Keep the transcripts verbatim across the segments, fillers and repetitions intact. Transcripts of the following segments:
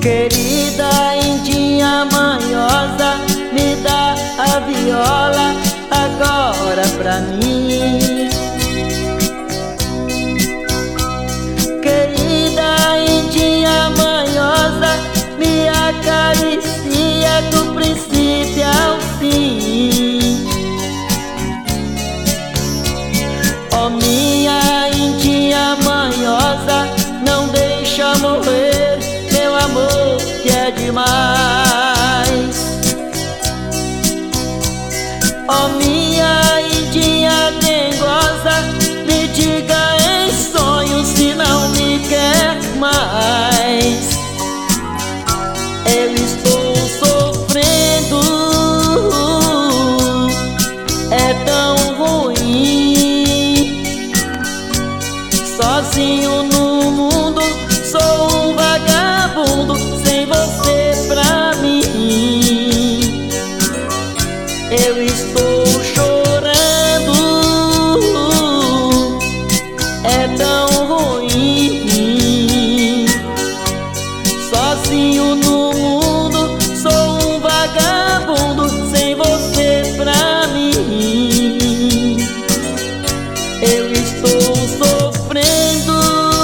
Querida indinha manhosa, me dá a viola agora pra mim. Querida indinha manhosa, me acaricia do princípio ao fim. Ó minha indinha manhosa, não deixa morrer meu amor que é demais. Ó minha indinha dengosa, me diga em sonho se não me quer mais. Eu estou sofrendo, é tão ruim. Sozinho no mundo, sou um vagabundo sem você pra mim. Eu estou chorando, é tão ruim. Sozinho no mundo, sou um vagabundo sem você pra mim. Eu estou sofrendo,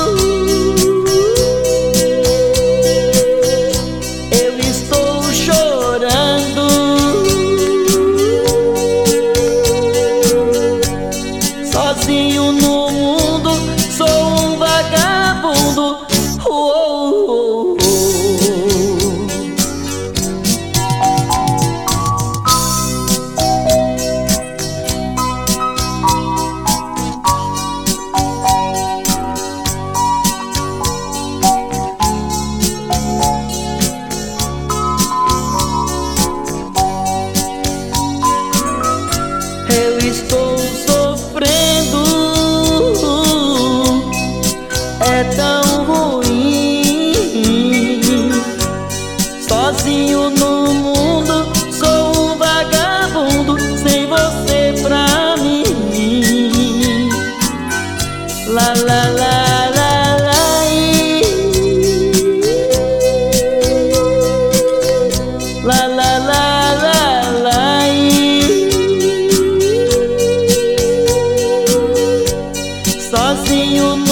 eu estou chorando. Sozinho no mundo, sou um vagabundo. Oh, oh, oh. Eu estou sofrendo, é tão ruim. Sozinho no mundo, sou um vagabundo sem você pra mim. La la la la la, la la la la la. Sozinho no